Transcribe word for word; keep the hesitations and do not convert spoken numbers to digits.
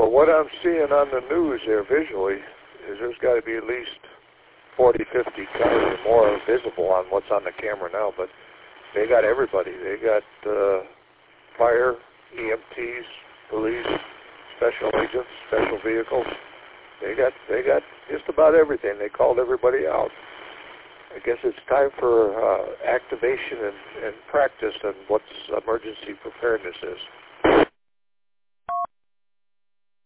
Well, what I'm seeing on the news there visually is there's got to be at least forty, fifty cars or more visible on what's on the camera now, but they got everybody. They got uh, fire, E M Ts, police, special agents, special vehicles. They got they got just about everything. They called everybody out. I guess it's time for uh, activation and, and practice on what emergency preparedness is.